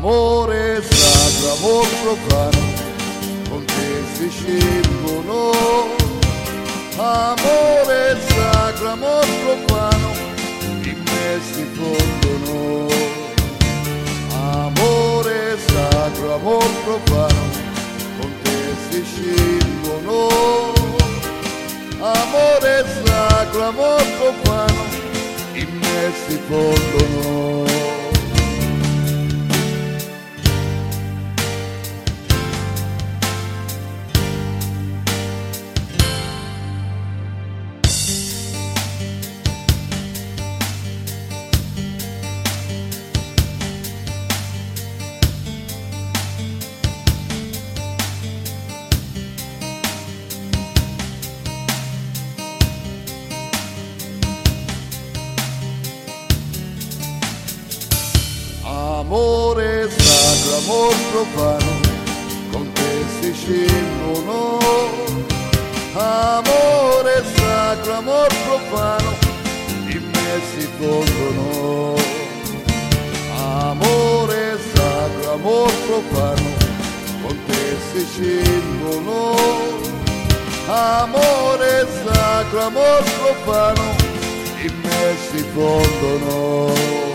Amore sacro, amor profano, con te si scelgono. Amore sacro, amor profano, in me si fondono. Amore sacro, amor profano, con te si scelgono. Amore sacro, amor profano, in me si fondono. Amore sacro, amor profano, con te si scelgono. Amore sacro, amor profano, in me si fondono. Amore sacro, amor profano, con te si scelgono. Amore sacro, amor profano, in me si fondono.